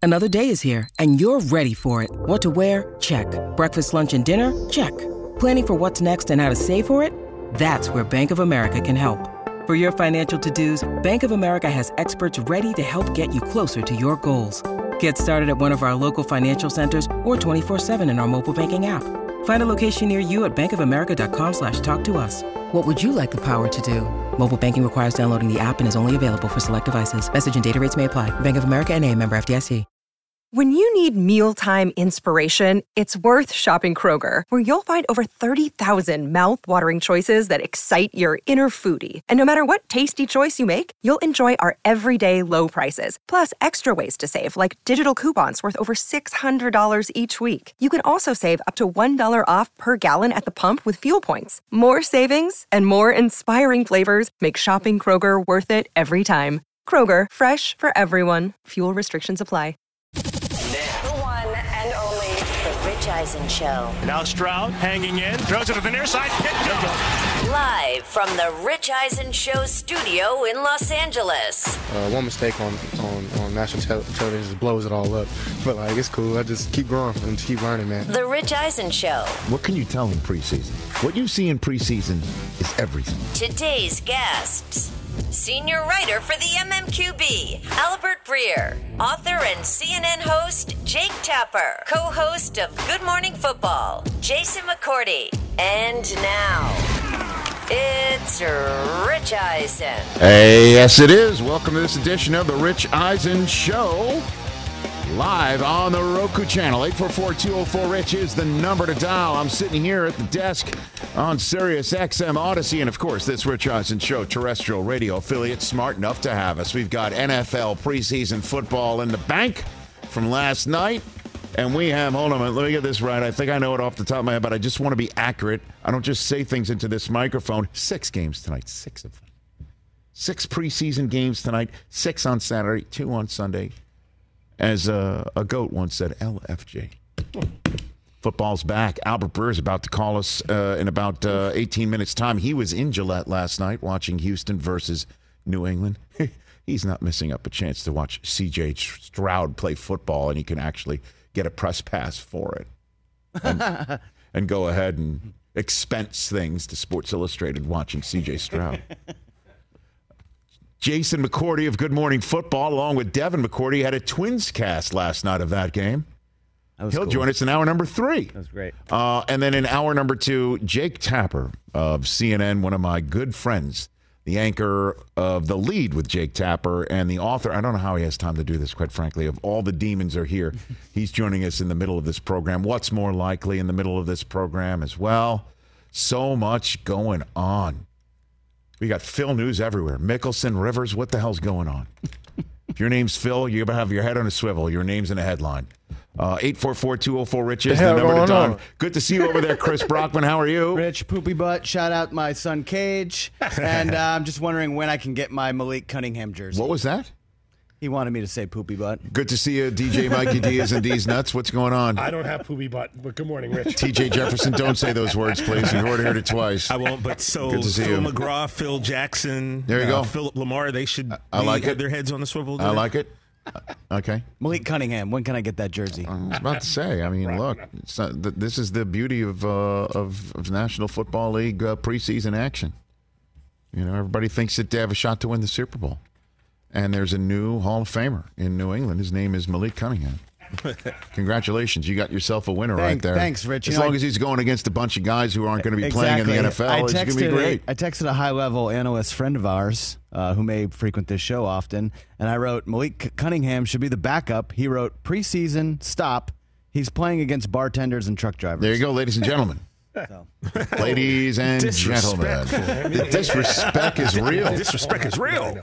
Another day is here, and you're ready for it. What to wear? Check. Breakfast, lunch, and dinner? Check. Planning for what's next and how to save for it? That's where Bank of America can help. For your financial to-dos, Bank of America has experts ready to help get you closer to your goals. Get started at one of our local financial centers or 24/7 in our mobile banking app. Find a location near you at bankofamerica.com/talktous. What would you like the power to do? Mobile banking requires downloading the app and is only available for select devices. Message and data rates may apply. Bank of America N.A., member FDIC. When you need mealtime inspiration, it's worth shopping Kroger, where you'll find over 30,000 mouth-watering choices that excite your inner foodie. And no matter what tasty choice you make, you'll enjoy our everyday low prices, plus extra ways to save, like digital coupons worth over $600 each week. You can also save up to $1 off per gallon at the pump with fuel points. More savings and more inspiring flavors make shopping Kroger worth it every time. Kroger, fresh for everyone. Fuel restrictions apply. Eisen Show. Now Stroud hanging in, throws it to the near side. Live from the Rich Eisen Show studio in Los Angeles. One mistake on national television just blows it all up. But it's cool. I just keep growing and keep learning, man. The Rich Eisen Show. What can you tell in preseason? What you see in preseason is everything. Today's guests. Senior writer for the MMQB, Albert Breer. Author and CNN host, Jake Tapper. Co-host of Good Morning Football, Jason McCourty. And now, it's Rich Eisen. Hey, yes it is. Welcome to this edition of the Rich Eisen Show. Live on the Roku channel. 844-204-RICH is the number to dial. I'm sitting here at the desk on Sirius XM Odyssey. And, of course, this Rich Eisen Show terrestrial radio affiliate smart enough to have us. We've got NFL preseason football in the bank from last night. And we have, hold on a minute, let me get this right. I think I know it off the top of my head, but I just want to be accurate. I don't just say things into this microphone. 6 games tonight, 6 of them. 6 preseason games tonight, 6 on Saturday, 2 on Sunday. As a GOAT once said, LFJ. Football's back. Albert Breer is about to call us in about 18 minutes' time. He was in Gillette last night watching Houston versus New England. He's not missing up a chance to watch C.J. Stroud play football, and he can actually get a press pass for it and go ahead and expense things to Sports Illustrated watching C.J. Stroud. Jason McCourty of Good Morning Football, along with Devin McCourty, had a Twins cast last night of that game. He'll join us in hour number 3. That was great. And then in hour number 2, Jake Tapper of CNN, one of my good friends, the anchor of The Lead with Jake Tapper, and the author, I don't know how he has time to do this, quite frankly, of All the Demons Are Here. He's joining us in the middle of this program. What's more likely in the middle of this program as well? So much going on. We got Phil news everywhere. Mickelson, Rivers, what the hell's going on? If your name's Phil, you better have your head on a swivel. Your name's in a headline. 844-204-RICH is the number to dial. Good to see you over there, Chris Brockman. How are you? Rich, poopy butt. Shout out my son, Cage. And I'm just wondering when I can get my Malik Cunningham jersey. What was that? He wanted me to say poopy butt. Good to see you, DJ Mikey Diaz and D's Nuts. What's going on? I don't have poopy butt, but good morning, Rich. TJ Jefferson, don't say those words, please. You've already heard it twice. I won't, but so good to see Phil you. McGraw, Phil Jackson, there you go. Philip Lamar, they should have their heads on the swivel. I like it. Okay. Malik Cunningham, when can I get that jersey? I was about to say, I mean, look, this is the beauty of National Football League preseason action. You know, everybody thinks that they have a shot to win the Super Bowl. And there's a new Hall of Famer in New England. His name is Malik Cunningham. Congratulations. You got yourself a winner right there. Thanks, Rich. As long as he's going against a bunch of guys who aren't going to be playing in the NFL, it's going to be great. I texted a high-level analyst friend of ours who may frequent this show often, and I wrote, Malik Cunningham should be the backup. He wrote, preseason, stop. He's playing against bartenders and truck drivers. There you go, ladies and gentlemen. Ladies and gentlemen. The disrespect is real. Disrespect is real.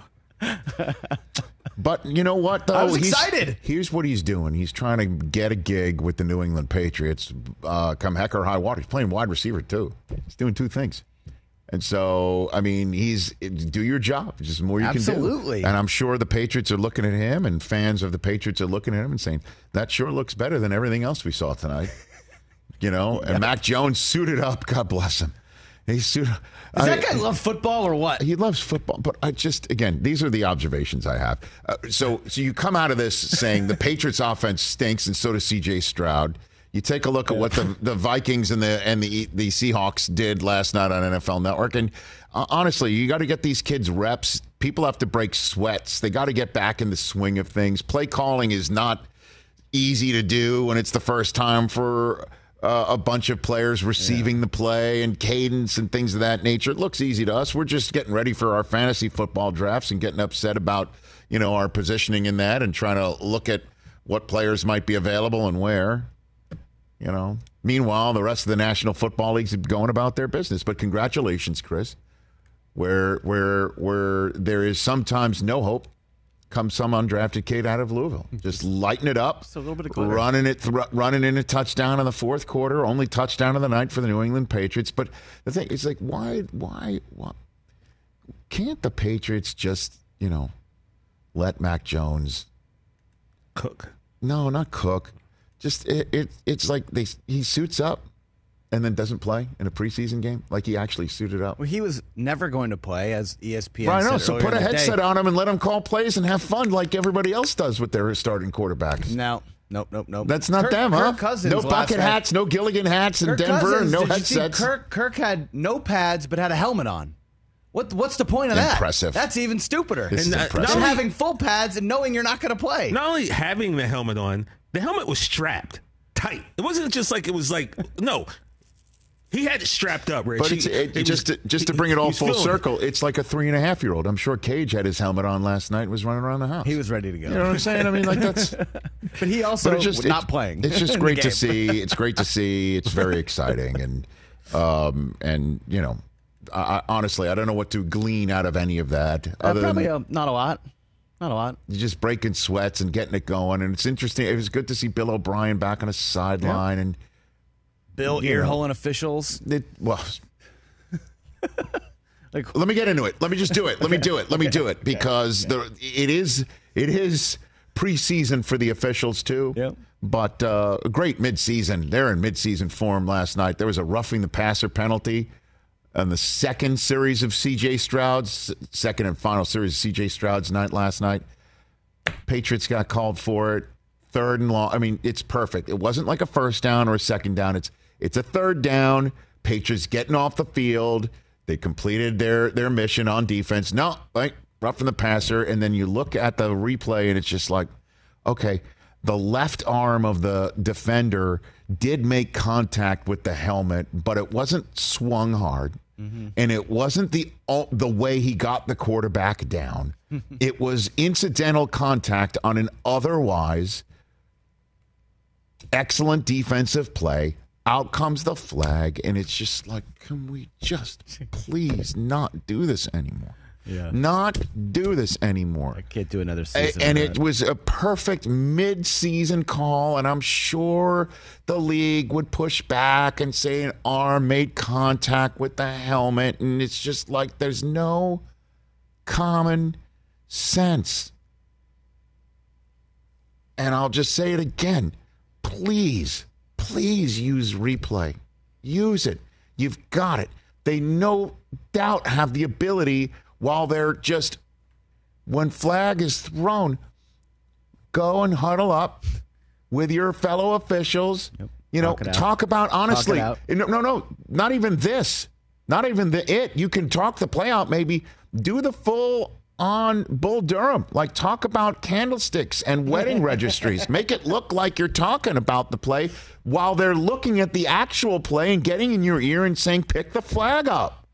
But you know what, though? I was excited. Here's what he's doing. He's trying to get a gig with the New England Patriots come heck or high water. He's playing wide receiver, too. He's doing 2 things. And so, I mean, do your job. There's just more you can do. Absolutely. And I'm sure the Patriots are looking at him, and fans of the Patriots are looking at him and saying, that sure looks better than everything else we saw tonight. You know, and Mac Jones suited up. God bless him. Is that guy love football or what? He loves football, but again, these are the observations I have. So you come out of this saying the Patriots offense stinks, and so does C.J. Stroud. You take a look at what the Vikings and the Seahawks did last night on NFL Network, and honestly, you got to get these kids reps. People have to break sweats. They got to get back in the swing of things. Play calling is not easy to do when it's the first time for a bunch of players receiving the play and cadence and things of that nature. It looks easy to us. We're just getting ready for our fantasy football drafts and getting upset about, our positioning in that and trying to look at what players might be available and where. Meanwhile, the rest of the National Football League's going about their business. But congratulations, Chris. Where there is sometimes no hope, comes some undrafted kid out of Louisville. Just lighten it up. Just a little bit of glitter. Running in a touchdown in the fourth quarter, only touchdown of the night for the New England Patriots. But the thing is, like, why can't the Patriots just, let Mac Jones cook? No, not cook. Just it's like he suits up and then doesn't play in a preseason game like he actually suited up. Well, he was never going to play, as ESPN right, said. So put a headset on him and let him call plays and have fun like everybody else does with their starting quarterbacks. No. Nope. That's not them, huh? Kirk Cousins no bucket hats, no Gilligan hats in Denver, and no headsets. Kirk had no pads but had a helmet on. What's the point of that? Impressive. That's even stupider. Impressive. Than having full pads and knowing you're not going to play. Not only having the helmet on, the helmet was strapped tight. It wasn't just like no. He had it strapped up, Rich. But just to bring it all full circle, it's like a 3.5-year-old. I'm sure Cage had his helmet on last night and was running around the house. He was ready to go. You know what I'm saying? I mean, like that's. But he also was not playing. It's just great to see. It's great to see. It's very exciting, and I honestly, I don't know what to glean out of any of that. Probably not a lot. Not a lot. You're just breaking sweats and getting it going, and it's interesting. It was good to see Bill O'Brien back on a sideline and Bill earholing officials. Let me get into it. Let me just do it. Let me do it because it is preseason for the officials too. Yep. But great midseason. They're in midseason form last night. There was a roughing the passer penalty on the second series of C.J. Stroud's, second and final series of C.J. Stroud's night last night. Patriots got called for it. Third and long. I mean, it's perfect. It wasn't like a first down or a second down. It's a third down. Patriots getting off the field. They completed their mission on defense. No, like roughing the passer. And then you look at the replay and it's just like, okay, the left arm of the defender did make contact with the helmet, but it wasn't swung hard. Mm-hmm. And it wasn't the way he got the quarterback down. It was incidental contact on an otherwise excellent defensive play. Out comes the flag, and it's just like, can we just please not do this anymore? Yeah. Not do this anymore. I can't do another season. And it was a perfect mid-season call, and I'm sure the league would push back and say an arm made contact with the helmet, and it's just like there's no common sense. And I'll just say it again. Please use replay. Use it. You've got it. They no doubt have the ability, while they're just, when flag is thrown, go and huddle up with your fellow officials. Yep. Talk about, honestly, no, not even this. Not even you can talk the play out, maybe. Do the full on Bull Durham. Like, talk about candlesticks and wedding registries. Make it look like you're talking about the play while they're looking at the actual play and getting in your ear and saying, pick the flag up.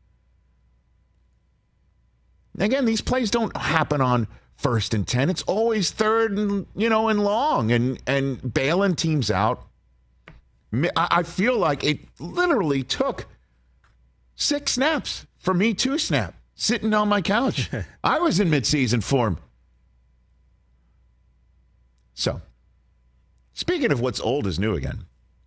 Again, these plays don't happen on 1st and 10. It's always 3rd and, and long and bailing teams out. I feel like it literally took 6 snaps for me to snap. Sitting on my couch. I was in midseason form. So, speaking of what's old is new again.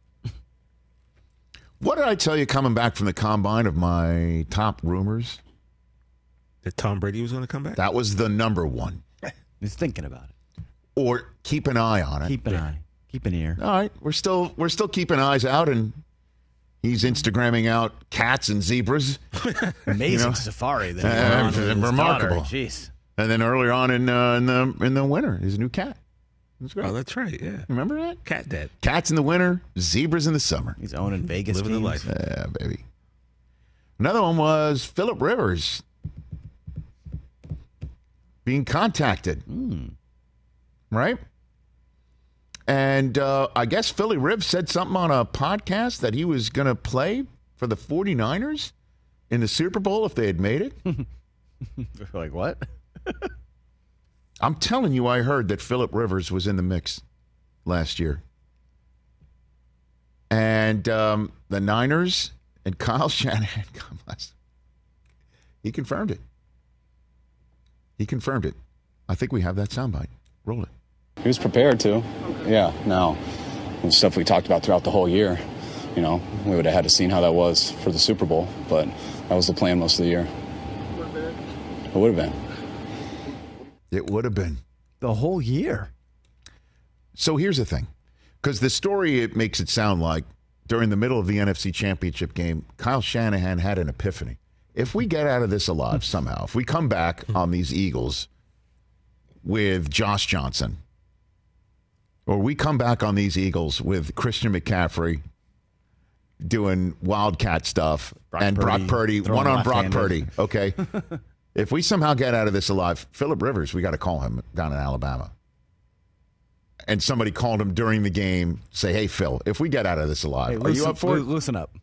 What did I tell you coming back from the combine of my top rumors? That Tom Brady was going to come back? That was the number one. He's thinking about it. Or keep an eye on it. Keep an eye. Keep an ear. All right. We're still keeping eyes out, and He's Instagramming out cats and zebras. Amazing safari that he's on with his remarkable. daughter. Jeez. And then earlier on in the winter, his new cat. That's great. Oh, that's right. Yeah. Remember that? Cat dad. Cats in the winter, zebras in the summer. He's owning Vegas Living the teams. life. Yeah, baby. Another one was Phillip Rivers being contacted. Right? And I guess Philly Rivers said something on a podcast that he was going to play for the 49ers in the Super Bowl if they had made it. Like, what? I'm telling you, I heard that Phillip Rivers was in the mix last year. And the Niners and Kyle Shanahan, he confirmed it. He confirmed it. I think we have that soundbite. Roll it. He was prepared to. Yeah, no. The stuff we talked about throughout the whole year, we would have had to seen how that was for the Super Bowl, but that was the plan most of the year. It would have been. It would have been. The whole year. So here's the thing. Because the story, it makes it sound like during the middle of the NFC Championship game, Kyle Shanahan had an epiphany. If we get out of this alive somehow, if we come back on these Eagles with Josh Johnson, or we come back on these Eagles with Christian McCaffrey doing Wildcat stuff Brock Purdy, one on Brock Purdy, okay? If we somehow get out of this alive, Phillip Rivers, we got to call him down in Alabama. And somebody called him during the game, say, hey, Phil, if we get out of this alive, are you up for it? Loosen up.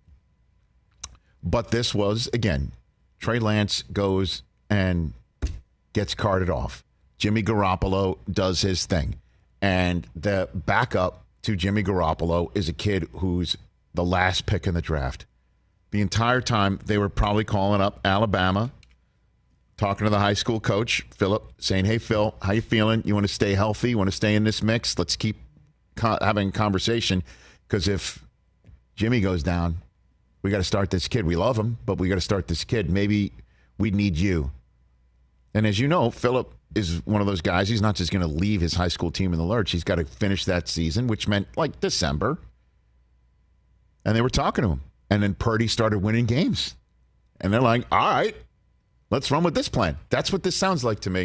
But this was, again, Trey Lance goes and gets carted off. Jimmy Garoppolo does his thing. And the backup to Jimmy Garoppolo is a kid who's the last pick in the draft. The entire time, they were probably calling up Alabama, talking to the high school coach, Phillip, saying, hey, Phil, how you feeling? You want to stay healthy? You want to stay in this mix? Let's keep having a conversation, because if Jimmy goes down, we got to start this kid. We love him, but we got to start this kid. Maybe we need you. And as you know, Phillip is one of those guys. He's not just going to leave his high school team in the lurch. He's got to finish that season, which meant like December. And they were talking to him. And then Purdy started winning games. And they're like, all right, let's run with this plan. That's what this sounds like to me.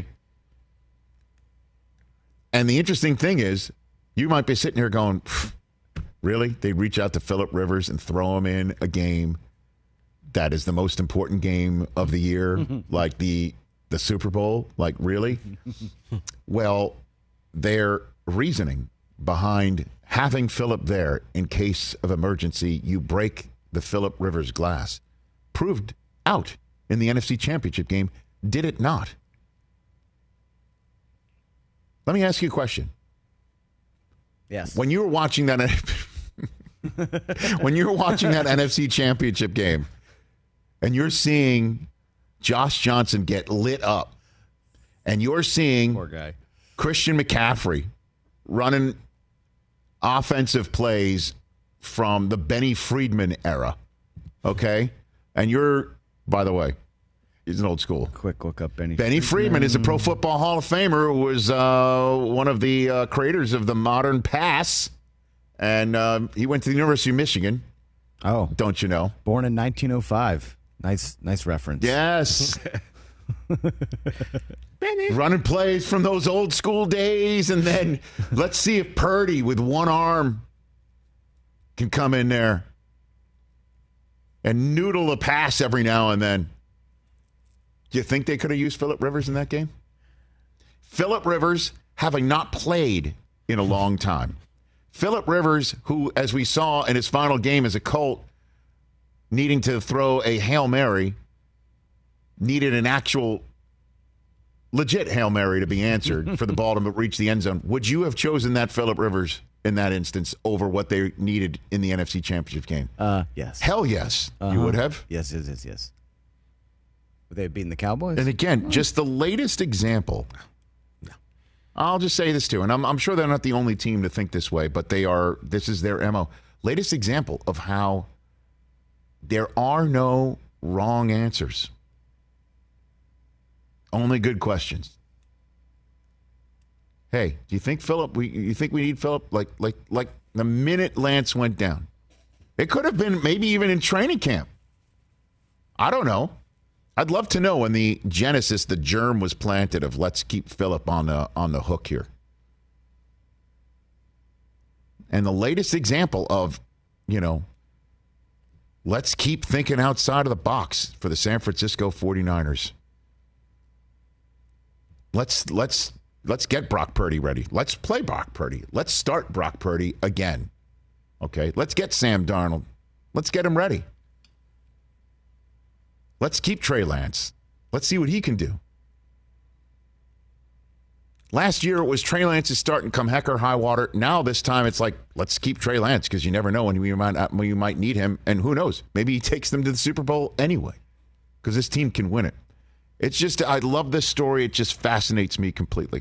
And the interesting thing is, you might be sitting here going, really? They'd reach out to Phillip Rivers and throw him in a game that is the most important game of the year, like the Super Bowl? Like, really? Well, their reasoning behind having Phillip there in case of emergency, you break the Phillip Rivers glass, proved out in the NFC Championship game, did it not? Let me ask you a question. Yes. When you were watching that NFC Championship game and you're seeing Josh Johnson get lit up and you're seeing poor guy Christian McCaffrey running offensive plays from the Benny Friedman era, okay? And you're, by the way, he's an old school. Quick look up Benny Friedman is a Pro Football Hall of Famer who was one of the creators of the modern pass. And he went to the University of Michigan. Oh. Don't you know? Born in 1905. Nice reference. Yes. Running plays from those old school days. And then let's see if Purdy with one arm can come in there and noodle a pass every now and then. Do you think they could have used Phillip Rivers in that game? Phillip Rivers, having not played in a long time. Phillip Rivers, who, as we saw in his final game as a Colt, needing to throw a Hail Mary, needed an actual legit Hail Mary to be answered for the ball to reach the end zone. Would you have chosen that Phillip Rivers in that instance over what they needed in the NFC Championship game? Yes. Hell yes. You would have? Yes. Would they have beaten the Cowboys? And again, just the latest example. I'll just say this too, and I'm sure they're not the only team to think this way, but this is their MO. Latest example of how there are no wrong answers. Only good questions. Hey, do you think Phillip? You think we need Phillip? Like the minute Lance went down, It could have been maybe even in training camp. I don't know. I'd love to know when the genesis, the germ was planted of let's keep Phillip on the hook here. And the latest example of, let's keep thinking outside of the box for the San Francisco 49ers. Let's get Brock Purdy ready. Let's play Brock Purdy. Let's start Brock Purdy again. Okay, let's get Sam Darnold. Let's get him ready. Let's keep Trey Lance. Let's see what he can do. Last year, it was Trey Lance's starting come heck or high water. Now, this time, it's like, let's keep Trey Lance because you never know when you might need him. And who knows? Maybe he takes them to the Super Bowl anyway because this team can win it. It's just, I love this story. It just fascinates me completely.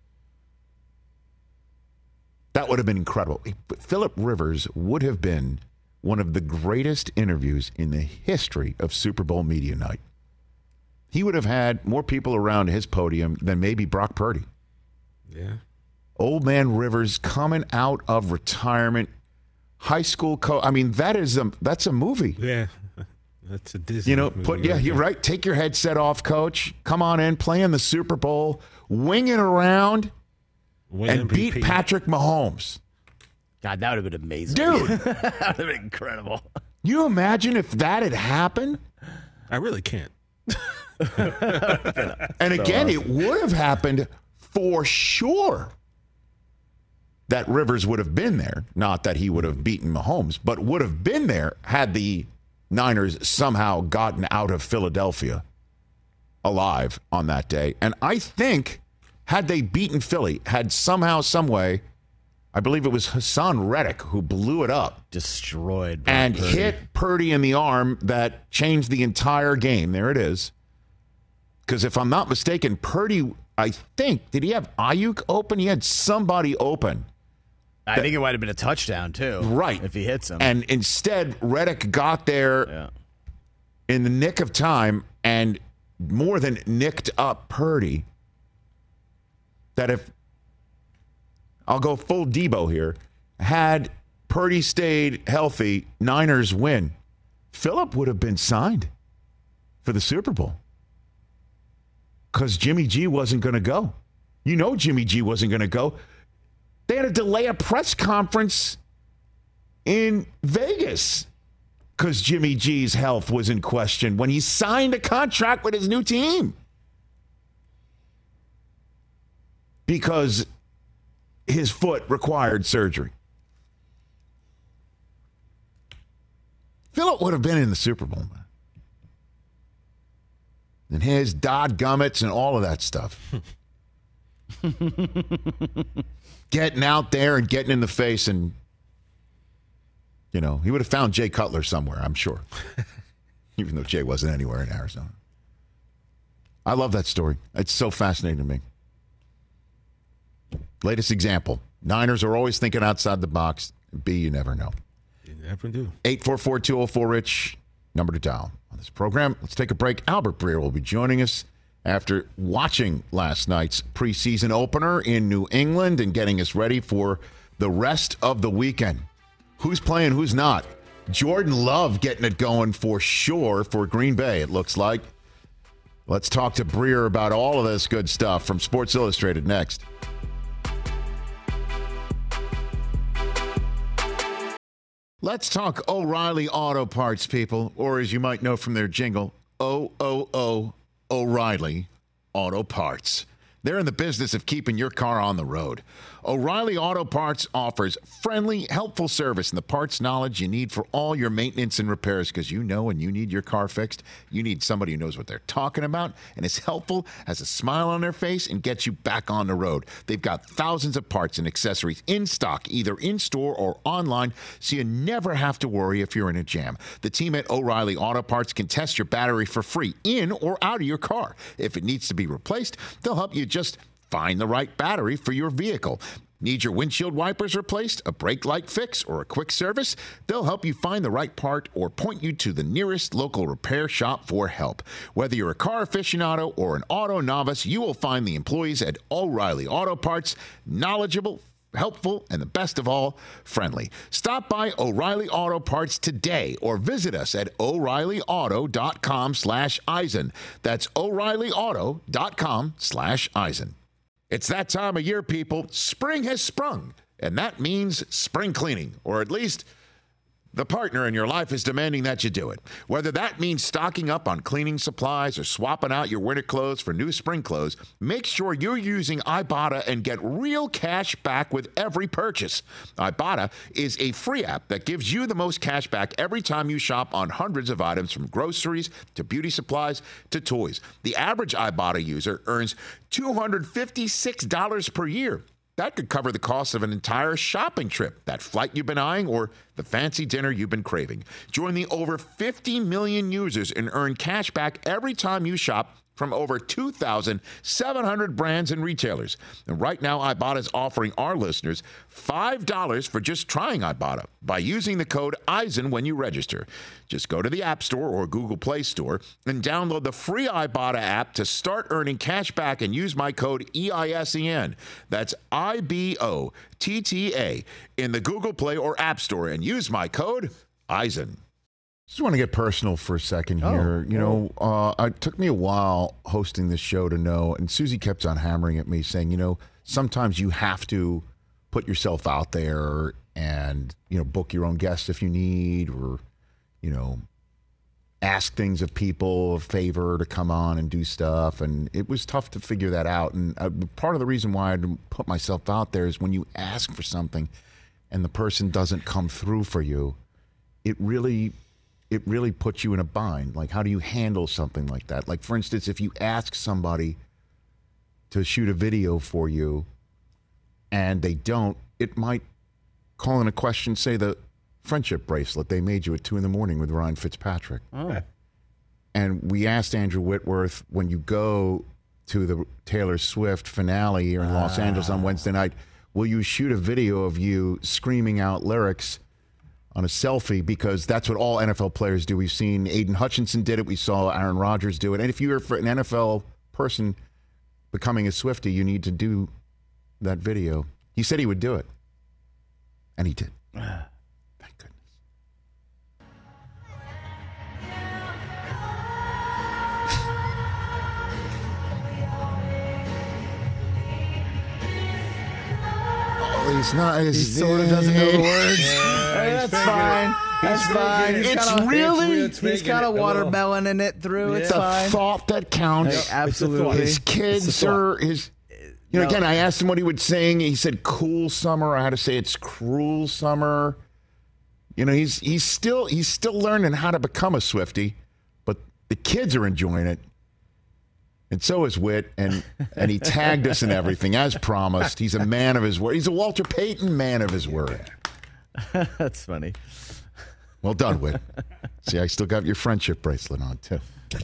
That would have been incredible. Phillip Rivers would have been one of the greatest interviews in the history of Super Bowl media night. He would have had more people around his podium than maybe Brock Purdy. Yeah. Old man Rivers coming out of retirement, high school coach. I mean, that's a movie. Yeah. That's a Disney movie. You're right. Take your headset off, coach. Come on in, play in the Super Bowl, wing it around, and MVP. Beat Patrick Mahomes. God, that would have been amazing. Dude. That would have been incredible. You imagine if that had happened? I really can't. And again, it would have happened for sure that Rivers would have been there. Not that he would have beaten Mahomes, but would have been there had the Niners somehow gotten out of Philadelphia alive on that day. And I think had they beaten Philly, had somehow, some way, I believe it was Hassan Reddick who blew it up. Destroyed. And Purdy. Hit Purdy in the arm that changed the entire game. There it is. Because if I'm not mistaken, Purdy, I think, did he have Ayuk open? He had somebody open. I think it might have been a touchdown, too. Right. If he hits him. And instead, Reddick got there in the nick of time and more than nicked up Purdy. That if, I'll go full Debo here, had Purdy stayed healthy, Niners win, Phillip would have been signed for the Super Bowl. Because Jimmy G wasn't going to go. Jimmy G wasn't going to go. They had to delay a press conference in Vegas because Jimmy G's health was in question when he signed a contract with his new team. Because his foot required surgery. Phillip would have been in the Super Bowl, man. And his dodgummits and all of that stuff. Getting out there and getting in the face and, he would have found Jay Cutler somewhere, I'm sure. Even though Jay wasn't anywhere in Arizona. I love that story. It's so fascinating to me. Latest example. Niners are always thinking outside the box. B, you never know. You never do. 844-204-RICH, number to dial on this program. Let's take a break. Albert Breer will be joining us after watching last night's preseason opener in New England and getting us ready for the rest of the weekend. Who's playing, who's not? Jordan Love getting it going for sure for Green Bay, it looks like. Let's talk to Breer about all of this good stuff from Sports Illustrated next. Let's talk O'Reilly Auto Parts, people, or as you might know from their jingle, O-O-O O'Reilly Auto Parts. They're in the business of keeping your car on the road. O'Reilly Auto Parts offers friendly, helpful service and the parts knowledge you need for all your maintenance and repairs because when you need your car fixed, you need somebody who knows what they're talking about and is helpful, has a smile on their face, and gets you back on the road. They've got thousands of parts and accessories in stock, either in-store or online, so you never have to worry if you're in a jam. The team at O'Reilly Auto Parts can test your battery for free in or out of your car. If it needs to be replaced, they'll help you just find the right battery for your vehicle. Need your windshield wipers replaced, a brake light fix, or a quick service? They'll help you find the right part or point you to the nearest local repair shop for help. Whether you're a car aficionado or an auto novice, you will find the employees at O'Reilly Auto Parts knowledgeable, helpful, and the best of all, friendly. Stop by O'Reilly Auto Parts today or visit us at O'ReillyAuto.com/Eisen. That's O'ReillyAuto.com/Eisen. It's that time of year, people. Spring has sprung, and that means spring cleaning, or at least the partner in your life is demanding that you do it. Whether that means stocking up on cleaning supplies or swapping out your winter clothes for new spring clothes, make sure you're using Ibotta and get real cash back with every purchase. Ibotta is a free app that gives you the most cash back every time you shop on hundreds of items, from groceries to beauty supplies to toys. The average Ibotta user earns $256 per year. That could cover the cost of an entire shopping trip, that flight you've been eyeing, or the fancy dinner you've been craving. Join the over 50 million users and earn cash back every time you shop from over 2,700 brands and retailers. And right now, Ibotta is offering our listeners $5 for just trying Ibotta by using the code Eisen when you register. Just go to the App Store or Google Play Store and download the free Ibotta app to start earning cash back and use my code EISEN. That's IBOTTA in the Google Play or App Store and use my code Eisen. Just want to get personal for a second here. It took me a while hosting this show to know, and Susie kept on hammering at me saying, sometimes you have to put yourself out there and, book your own guests if you need, or, ask things of people, a favor to come on and do stuff. And it was tough to figure that out. And part of the reason why I didn't put myself out there is when you ask for something and the person doesn't come through for you, it really puts you in a bind. Like, how do you handle something like that? Like, for instance, if you ask somebody to shoot a video for you and they don't, it might call in a question, say the friendship bracelet they made you at 2 a.m. with Ryan Fitzpatrick. Oh. And we asked Andrew Whitworth, when you go to the Taylor Swift finale here in Los Angeles on Wednesday night, will you shoot a video of you screaming out lyrics on a selfie? Because that's what all NFL players do. We've seen Aiden Hutchinson did it. We saw Aaron Rodgers do it. And if you're an NFL person becoming a Swiftie, you need to do that video. He said he would do it. And he did. Thank goodness. Oh, he's not. He sort of doesn't know the words. That's fine. That's fine. He's got a watermelon in it through. It's fine. The thought that counts. Yeah, absolutely. His kids are his. Again, I asked him what he would sing. He said "cool summer." I had to say it's "cruel summer." He's still learning how to become a Swiftie, but the kids are enjoying it. And so is Whit, and he tagged us and everything, as promised. He's a man of his word. He's a Walter Payton man of his word. That's funny. Well done, Whit. See, I still got your friendship bracelet on, too.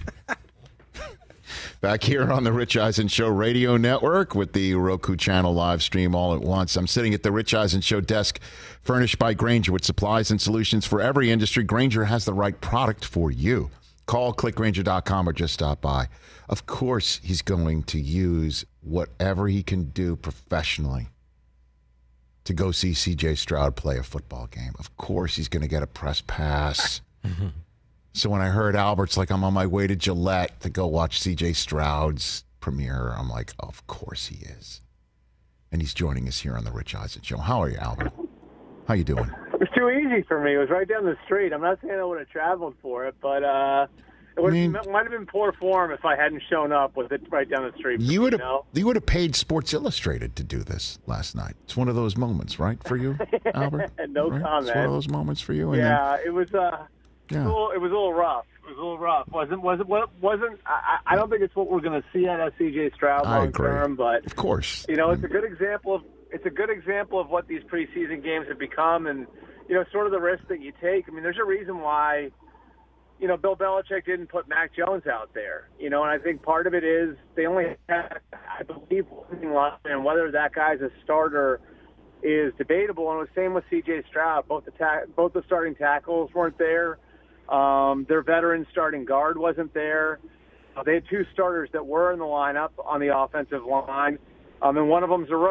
Back here on the Rich Eisen Show Radio Network with the Roku channel live stream all at once. I'm sitting at the Rich Eisen Show desk, furnished by Grainger with supplies and solutions for every industry. Grainger has the right product for you. Call clickgrainger.com or just stop by. Of course, he's going to use whatever he can do professionally to go see C.J. Stroud play a football game. Of course, he's going to get a press pass. So when I heard Albert's like, I'm on my way to Gillette to go watch C.J. Stroud's premiere, I'm like, oh, of course he is. And he's joining us here on the Rich Eisen Show. How are you, Albert? How you doing? It was too easy for me. It was right down the street. I'm not saying I would have traveled for it, but it might have been poor form if I hadn't shown up with it right down the street. You would have paid Sports Illustrated to do this last night. It's one of those moments, right, for you, Albert? No right? comment. It's one of those moments for you. And it was. It was a little rough. It was a little rough. Wasn't. I don't think it's what we're going to see out of C.J. Stroud long term, but of course, it's a good example of. It's a good example of what these preseason games have become, and sort of the risk that you take. I mean, there's a reason why, Bill Belichick didn't put Mac Jones out there. And I think part of it is they only have, I believe, and whether that guy's a starter is debatable. And it was the same with C.J. Stroud. Both the starting tackles weren't there. Their veteran starting guard wasn't there. They had two starters that were in the lineup on the offensive line, and one of them's a rookie.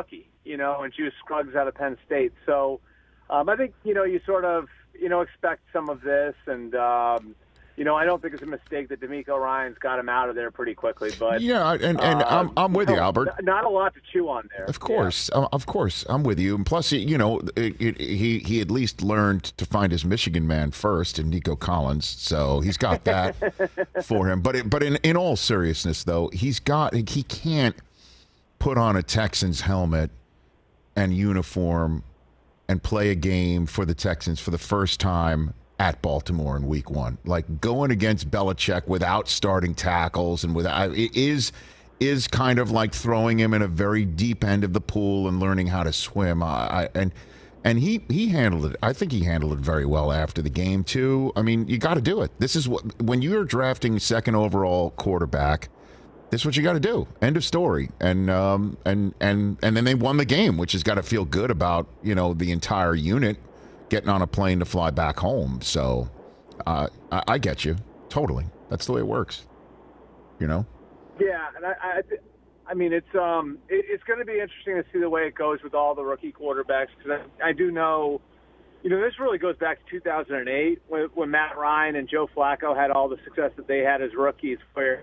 and Juice Scruggs out of Penn State. So I think, you sort of, expect some of this. And, I don't think it's a mistake that D'Amico Ryans got him out of there pretty quickly. But yeah, and I'm with you, Albert. Not a lot to chew on there. Of course, I'm with you. And plus, he at least learned to find his Michigan man first in Nico Collins, so he's got that for him. But in all seriousness, though, he can't put on a Texans helmet and uniform and play a game for the Texans for the first time at Baltimore in week 1. Like, going against Belichick without starting tackles and without it is kind of like throwing him in a very deep end of the pool and learning how to swim. And he handled it. I think he handled it very well after the game too. I mean, you got to do it. This is when you're drafting second overall quarterback, this is what you got to do. End of story. And then they won the game, which has got to feel good about, the entire unit getting on a plane to fly back home. So I get you totally. That's the way it works. Yeah, and I mean it's going to be interesting to see the way it goes with all the rookie quarterbacks, because I do know, this really goes back to 2008 when Matt Ryan and Joe Flacco had all the success that they had as rookies, where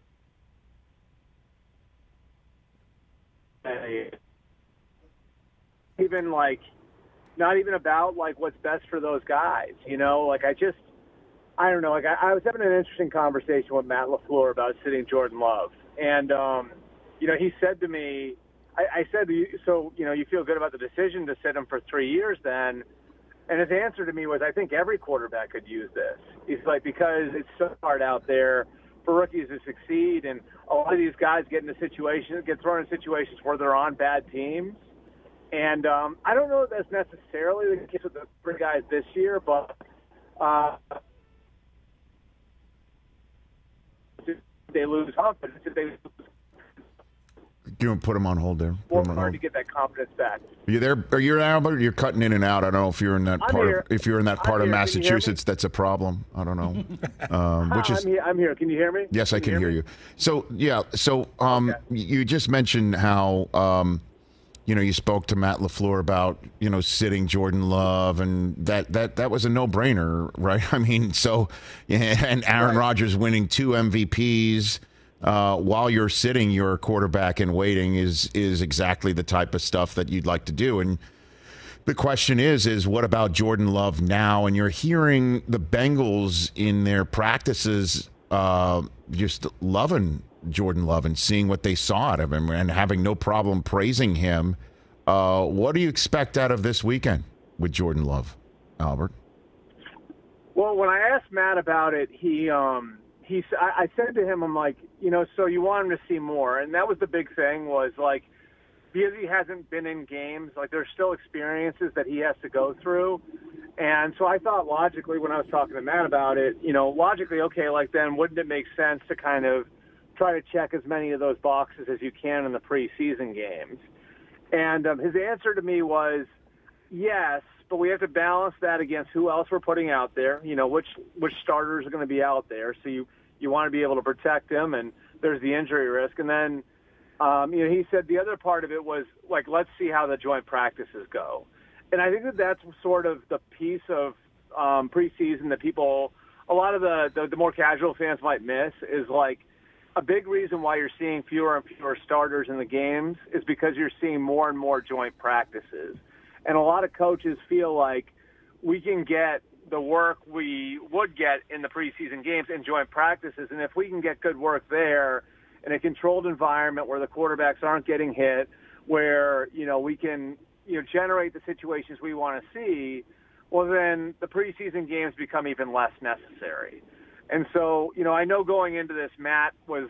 even not even about what's best for those guys, I don't know. I was having an interesting conversation with Matt LaFleur about sitting Jordan Love, and he said to me, I said, so you feel good about the decision to sit him for 3 years then? And his answer to me was, I think every quarterback could use this. He's like, because it's so hard out there for rookies to succeed, and a lot of these guys get thrown in situations where they're on bad teams. And I don't know if that's necessarily the case with the three guys this year, but they lose confidence. If they lose, you want to put them on hold there? It's hard to get that confidence back. Are you there? Are you Albert? You're cutting in and out. I don't know if you're in that part of Massachusetts. That's a problem. I don't know. I'm here. Can you hear me? Yes, I can hear you. So yeah. So you just mentioned how you spoke to Matt LaFleur about sitting Jordan Love, and that was a no-brainer, right? I mean, and Aaron Rodgers winning 2 MVPs. While you're sitting your quarterback in waiting is exactly the type of stuff that you'd like to do. And the question is what about Jordan Love now? And you're hearing the Bengals in their practices just loving Jordan Love and seeing what they saw out of him and having no problem praising him. What do you expect out of this weekend with Jordan Love, Albert? Well, when I asked Matt about it, I said to him, I'm like, so you want him to see more. And that was the big thing, was because he hasn't been in games, there's still experiences that he has to go through. And so I thought logically, when I was talking to Matt about it, logically, okay, then wouldn't it make sense to kind of try to check as many of those boxes as you can in the preseason games? And his answer to me was, yes, but we have to balance that against who else we're putting out there, which starters are going to be out there. So you want to be able to protect them, and there's the injury risk. And then, he said the other part of it was, let's see how the joint practices go. And I think that's sort of the piece of preseason that a lot of the more casual fans might miss, is a big reason why you're seeing fewer and fewer starters in the games is because you're seeing more and more joint practices. And a lot of coaches feel like we can get the work we would get in the preseason games in joint practices. And if we can get good work there in a controlled environment where the quarterbacks aren't getting hit, where, we can, generate the situations we want to see, well, then the preseason games become even less necessary. And so, I know going into this, Matt was,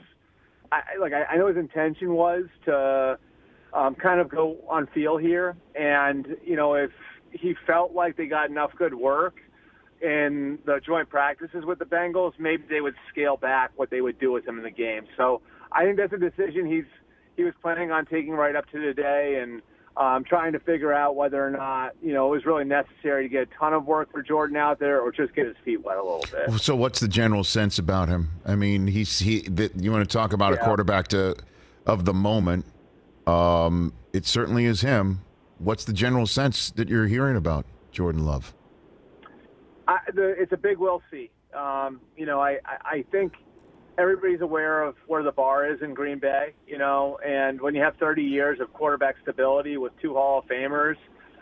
I know his intention was to kind of go on feel here. And, if he felt like they got enough good work in the joint practices with the Bengals, maybe they would scale back what they would do with him in the game. So I think that's a decision he was planning on taking right up to today, and trying to figure out whether or not, it was really necessary to get a ton of work for Jordan out there or just get his feet wet a little bit. So what's the general sense about him? I mean, you want to talk about a quarterback of the moment. It certainly is him. What's the general sense that you're hearing about Jordan Love? It's a big we'll see. I think everybody's aware of where the bar is in Green Bay, and when you have 30 years of quarterback stability with 2 Hall of Famers,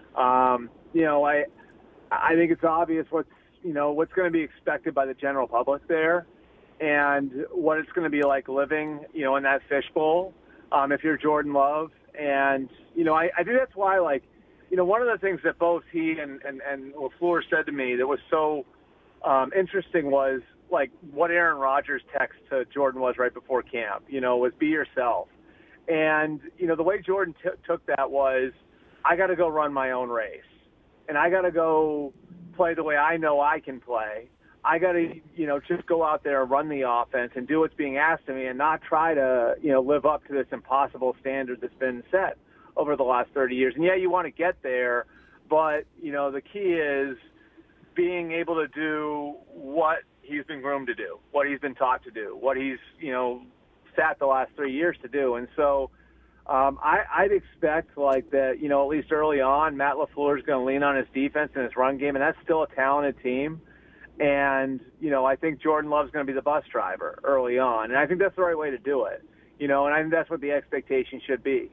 I think it's obvious what's going to be expected by the general public there and what it's going to be like living, in that fishbowl if you're Jordan Love. And, I think that's why, one of the things that both he and LaFleur said to me that was so interesting was, what Aaron Rodgers' text to Jordan was right before camp, was be yourself. And, the way Jordan took that was, I got to go run my own race. And I got to go play the way I know I can play. I got to, just go out there and run the offense and do what's being asked of me and not try to, live up to this impossible standard that's been set over the last 30 years. And, yeah, you want to get there, but, the key is being able to do what he's been groomed to do, what he's been taught to do, what he's, sat the last 3 years to do. And so I'd expect that, at least early on, Matt LaFleur is going to lean on his defense and his run game, and that's still a talented team. And, I think Jordan Love's going to be the bus driver early on. And I think that's the right way to do it, and I think that's what the expectation should be,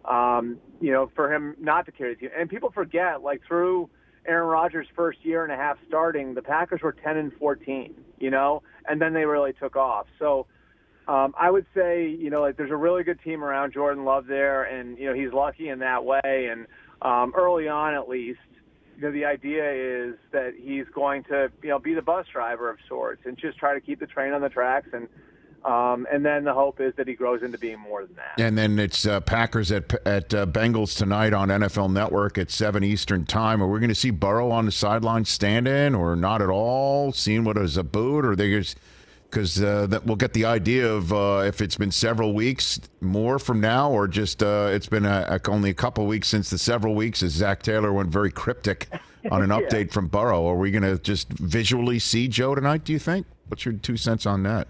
for him not to carry the team. And people forget, through Aaron Rodgers' first year and a half starting, the Packers were 10-14, and then they really took off. So I would say, there's a really good team around Jordan Love there, and, he's lucky in that way. And early on, at least, the idea is that he's going to, be the bus driver of sorts and just try to keep the train on the tracks. And then the hope is that he grows into being more than that. And then it's Packers at Bengals tonight on NFL Network at 7 Eastern time. Are we going to see Burrow on the sideline standing or not at all? Seeing what is a boot, or they just because that we'll get the idea of if it's been several weeks more from now, or just it's been only a couple weeks since the several weeks, as Zach Taylor went very cryptic on an update from Burrow. Are we going to just visually see Joe tonight, do you think? What's your 2 cents on that?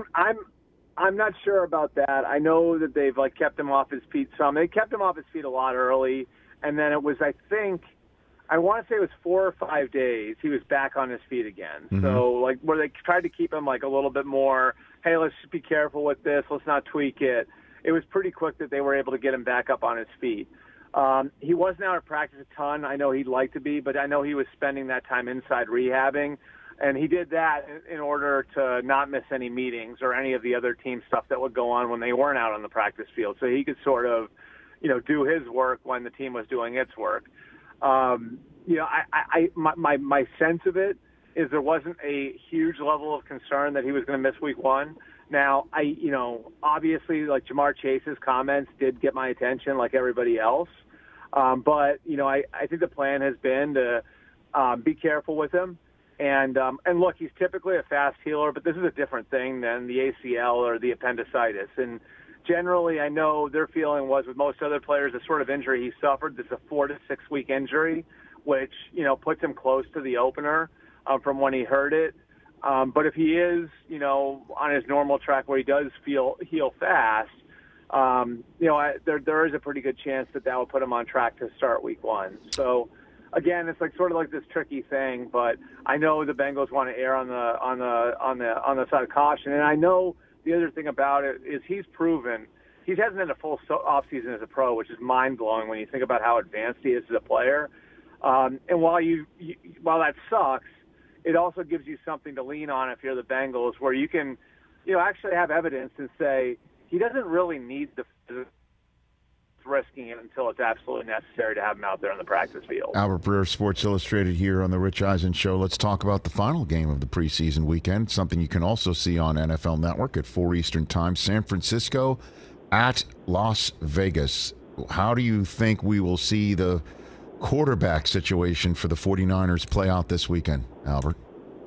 I'm not sure about that. I know that they've kept him off his feet some. They kept him off his feet a lot early, and then it was, I want to say it was 4 or 5 days, he was back on his feet again. Mm-hmm. So, where they tried to keep him, a little bit more, hey, let's just be careful with this, let's not tweak it. It was pretty quick that they were able to get him back up on his feet. He wasn't out of practice a ton. I know he'd like to be, but I know he was spending that time inside rehabbing. And he did that in order to not miss any meetings or any of the other team stuff that would go on when they weren't out on the practice field. So he could sort of, do his work when the team was doing its work. My sense of it is there wasn't a huge level of concern that he was going to miss week 1. Now, obviously, Jamar Chase's comments did get my attention like everybody else. But, I think the plan has been to be careful with him. And look, he's typically a fast healer, but this is a different thing than the ACL or the appendicitis. And generally, I know their feeling was with most other players, the sort of injury he suffered, it's a 4 to 6 week injury, which, puts him close to the opener from when he heard it. But if he is, on his normal track where he does heal fast, there is a pretty good chance that will put him on track to start week 1. So, again, it's sort of this tricky thing, but I know the Bengals want to err on the side of caution, and I know the other thing about it is he's proven he hasn't had a full offseason as a pro, which is mind blowing when you think about how advanced he is as a player. And while that sucks, it also gives you something to lean on if you're the Bengals, where you can, actually have evidence and say he doesn't really need the risking it until it's absolutely necessary to have him out there on the practice field. Albert Breer, Sports Illustrated here on the Rich Eisen Show. Let's talk about the final game of the preseason weekend, something you can also see on NFL Network at 4 Eastern time. San Francisco at Las Vegas. How do you think we will see the quarterback situation for the 49ers play out this weekend, Albert?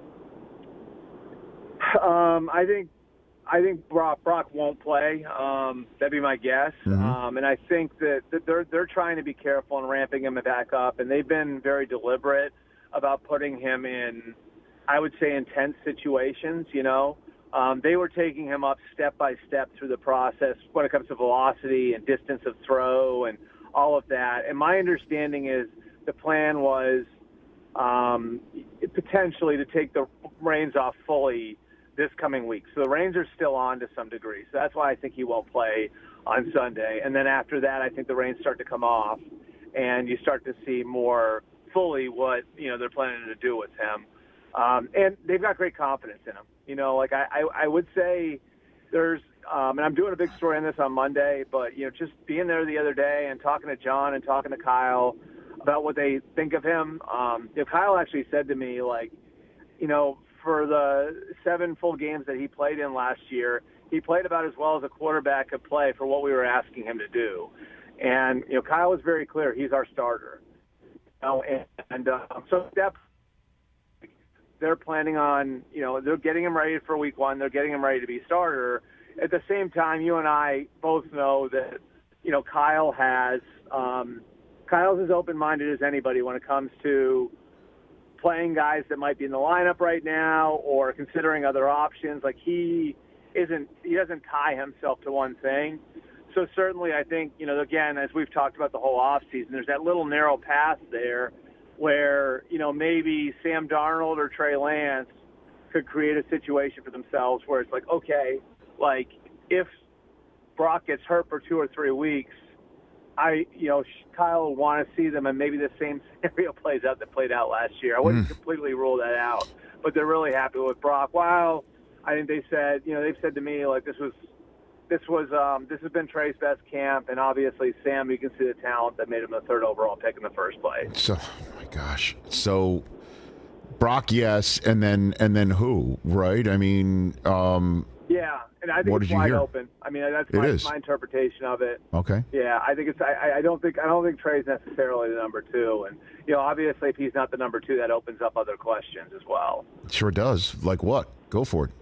I think Brock won't play. That'd be my guess. Mm-hmm. And I think that they're trying to be careful and ramping him back up, and they've been very deliberate about putting him in, I would say, intense situations, They were taking him up step by step through the process when it comes to velocity and distance of throw and all of that. And my understanding is the plan was potentially to take the reins off fully this coming week. So the reins are still on to some degree. So that's why I think he won't play on Sunday. And then after that, I think the reins start to come off, and you start to see more fully what they're planning to do with him. And they've got great confidence in him. I would say there's and I'm doing a big story on this on Monday, but just being there the other day and talking to John and talking to Kyle about what they think of him. Kyle actually said to me, for the 7 full games that he played in last year, he played about as well as a quarterback could play for what we were asking him to do. And, Kyle was very clear. He's our starter. So they're planning on, they're getting him ready for week 1. They're getting him ready to be starter. At the same time, you and I both know that, Kyle has Kyle's as open-minded as anybody when it comes to playing guys that might be in the lineup right now or considering other options. He doesn't tie himself to one thing. So certainly I think, again, as we've talked about the whole offseason, there's that little narrow path there where, maybe Sam Darnold or Trey Lance could create a situation for themselves where it's if Brock gets hurt for 2 or 3 weeks, Kyle will want to see them, and maybe the same scenario plays out that played out last year. I wouldn't completely rule that out, but they're really happy with Brock. Wow, I think they said, they've said to me this has been Trey's best camp, and obviously Sam, you can see the talent that made him the 3rd overall pick in the first place. So, oh my gosh, so Brock, yes, and then who, right? I mean, yeah, and I think it's wide open. I mean, that's my interpretation of it. Okay. Yeah, I think it's. I don't think Trey's necessarily the number 2, and obviously if he's not the number 2, that opens up other questions as well. It sure does. Like what? Go for it.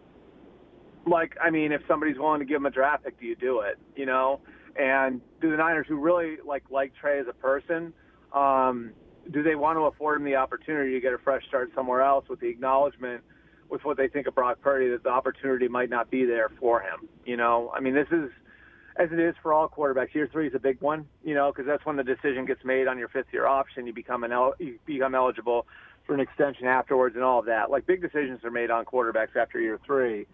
If somebody's willing to give him a draft pick, do you do it? And do the Niners, who really like Trey as a person, do they want to afford him the opportunity to get a fresh start somewhere else with the acknowledgement with what they think of Brock Purdy, that the opportunity might not be there for him? This is, as it is for all quarterbacks, year 3 is a big one, because that's when the decision gets made on your 5th-year option. You become eligible for an extension afterwards and all of that. Big decisions are made on quarterbacks after year 3.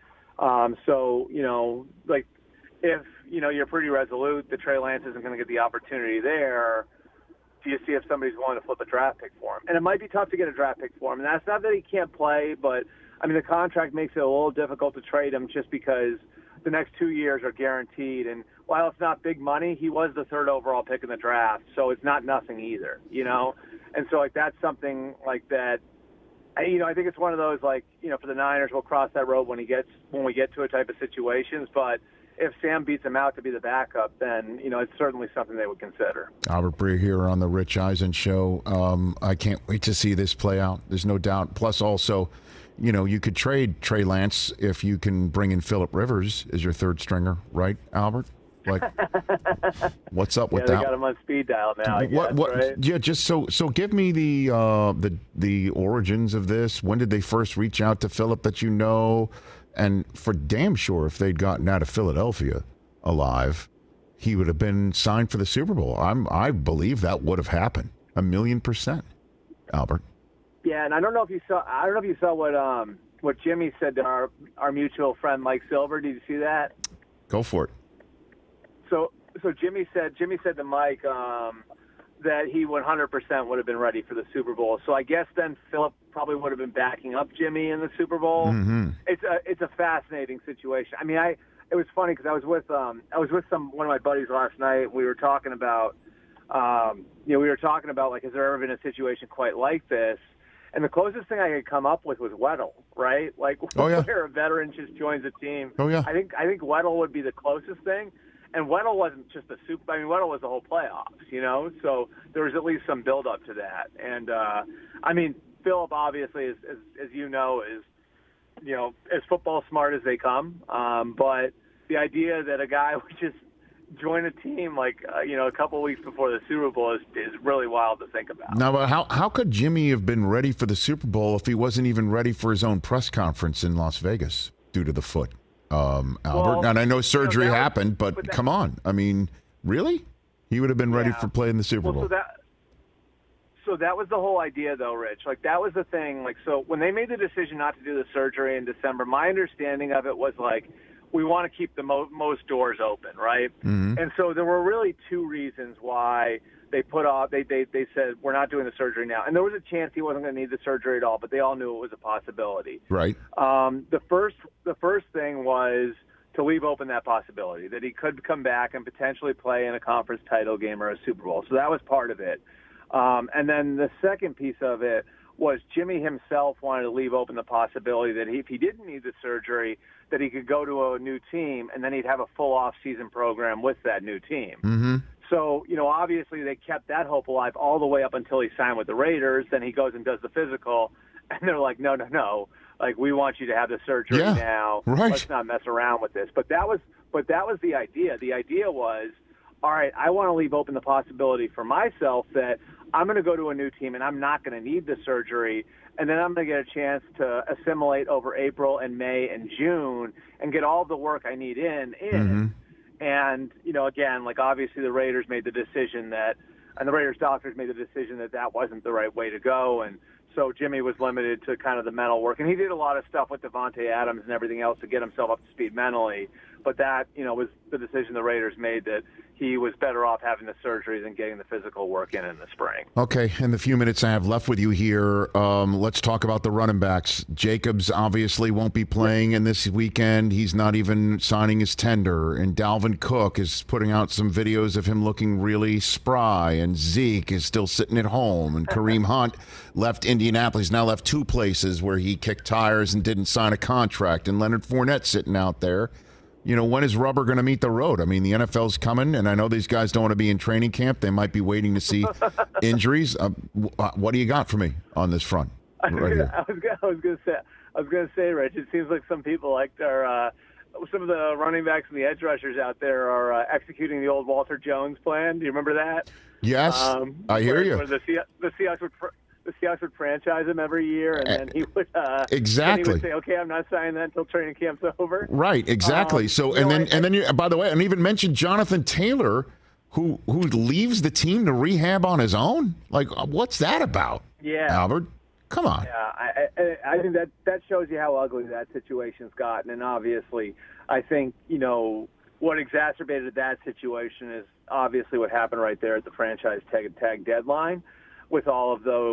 If, you're pretty resolute that Trey Lance isn't going to get the opportunity there, do you see if somebody's willing to flip a draft pick for him? And it might be tough to get a draft pick for him. And that's not that he can't play, but, the contract makes it a little difficult to trade him just because the next 2 years are guaranteed. And while it's not big money, he was the 3rd overall pick in the draft, so it's not nothing either, And so, that's something like that. I think it's one of those, for the Niners, we'll cross that road when we get to a type of situations. But if Sam beats him out to be the backup, then, it's certainly something they would consider. Albert Breer here on the Rich Eisen Show. I can't wait to see this play out. There's no doubt. Plus, also, you could trade Trey Lance if you can bring in Phillip Rivers as your 3rd stringer, right, Albert? What's up with that? They got him on speed dial now. Right? Yeah, just so give me the origins of this. When did they first reach out to Phillip that and for damn sure if they'd gotten out of Philadelphia alive, he would have been signed for the Super Bowl. I believe that would have happened 1,000,000%, Albert. Yeah, and I don't know if you saw what Jimmy said to our mutual friend Mike Silver. Did you see that? Go for it. So Jimmy said to Mike that he 100% would have been ready for the Super Bowl. So I guess then Phillip probably would have been backing up Jimmy in the Super Bowl. Mm-hmm. It's a fascinating situation. It was funny because I was with one of my buddies last night. We were talking about has there ever been a situation quite like this? And the closest thing I could come up with was Weddle, right? Where a veteran just joins a team. Oh yeah. I think Weddle would be the closest thing. And Weddle wasn't just the Super. Weddle was the whole playoffs, So there was at least some build-up to that. And Phillip obviously, as you know, is as football smart as they come. But the idea that a guy would just join a team a couple of weeks before the Super Bowl is really wild to think about. Now, how could Jimmy have been ready for the Super Bowl if he wasn't even ready for his own press conference in Las Vegas? due to the foot, Albert. And I know surgery happened, but come on. I mean, really? He would have been ready for playing the Super Bowl. So that was the whole idea, though, Rich. Like, that was the thing. Like, so when they made the decision not to do the surgery in December, my understanding of it was, like, we want to keep the most doors open, right? Mm-hmm. And so there were really two reasons why they put off. They said, we're not doing the surgery now. And there was a chance he wasn't going to need the surgery at all, but they all knew it was a possibility. Right. The first thing was to leave open that possibility, that he could come back and potentially play in a conference title game or a Super Bowl. So that was part of it. And then the second piece of it was Jimmy himself wanted to leave open the possibility that if he didn't need the surgery, that he could go to a new team and then he'd have a full off-season program with that new team. Mm-hmm. So, obviously they kept that hope alive all the way up until he signed with the Raiders. Then he goes and does the physical, and they're like, no. Like, we want you to have the surgery now. Right. Let's not mess around with this. But that was the idea. The idea was, all right, I want to leave open the possibility for myself that I'm going to go to a new team and I'm not going to need the surgery, and then I'm going to get a chance to assimilate over April and May and June and get all the work I need in. Mm-hmm. And, again, like, obviously the Raiders made the decision and the Raiders doctors made the decision that wasn't the right way to go. And so Jimmy was limited to kind of the mental work. And he did a lot of stuff with Devontae Adams and everything else to get himself up to speed mentally. But that, was the decision the Raiders made, that he was better off having the surgery than getting the physical work in the spring. Okay, in the few minutes I have left with you here, let's talk about the running backs. Jacobs obviously won't be playing in this weekend. He's not even signing his tender. And Dalvin Cook is putting out some videos of him looking really spry. And Zeke is still sitting at home. And Kareem Hunt left Indianapolis, now left two places where he kicked tires and didn't sign a contract. And Leonard Fournette sitting out there. When is rubber going to meet the road? I mean, the NFL's coming, and I know these guys don't want to be in training camp. They might be waiting to see injuries. What do you got for me on this front? I was going to say, Rich, it seems like some people some of the running backs and the edge rushers out there are executing the old Walter Jones plan. Do you remember that? Yes, I hear you. Where the Seahawks would franchise him every year, and then he would exactly. Then he would say, "Okay, I'm not signing that until training camp's over." Right, exactly. Then you, by the way, and even mentioned Jonathan Taylor, who leaves the team to rehab on his own. Like, what's that about? Yeah, Albert, come on. Yeah, I think that shows you how ugly that situation's gotten, and obviously, I think what exacerbated that situation is obviously what happened right there at the franchise tag deadline. With all of the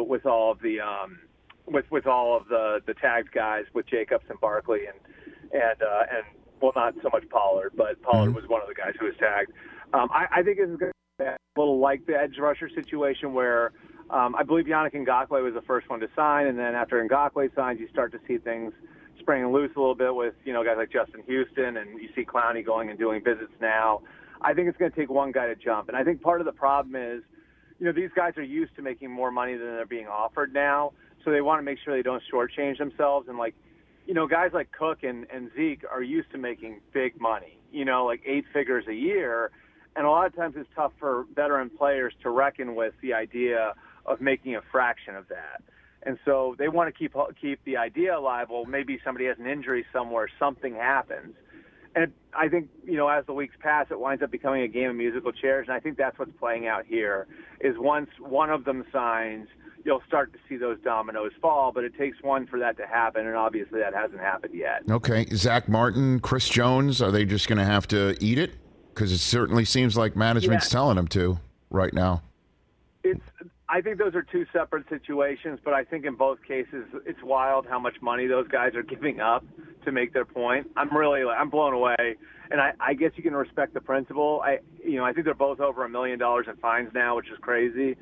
tagged guys, with Jacobs and Barkley and well, not so much Pollard, but Pollard was one of the guys who was tagged. I think it's going to be a little like the edge rusher situation where I believe Yannick Ngakoue was the first one to sign, and then after Ngakoue signs, you start to see things springing loose a little bit with guys like Justin Houston, and you see Clowney going and doing visits now. I think it's going to take one guy to jump, and I think part of the problem is, these guys are used to making more money than they're being offered now, so they want to make sure they don't shortchange themselves. And, guys like Cook and Zeke are used to making big money, like 8 figures a year. And a lot of times it's tough for veteran players to reckon with the idea of making a fraction of that. And so they want to keep the idea alive. Well, maybe somebody has an injury somewhere, something happens. And I think, as the weeks pass, it winds up becoming a game of musical chairs. And I think that's what's playing out here, is once one of them signs, you'll start to see those dominoes fall. But it takes one for that to happen, and obviously that hasn't happened yet. Okay. Zach Martin, Chris Jones, are they just going to have to eat it? Because it certainly seems like management's telling them to right now. I think those are two separate situations, but I think in both cases it's wild how much money those guys are giving up to make their point. I'm blown away, and I guess you can respect the principle. I think they're both over $1 million in fines now, which is crazy.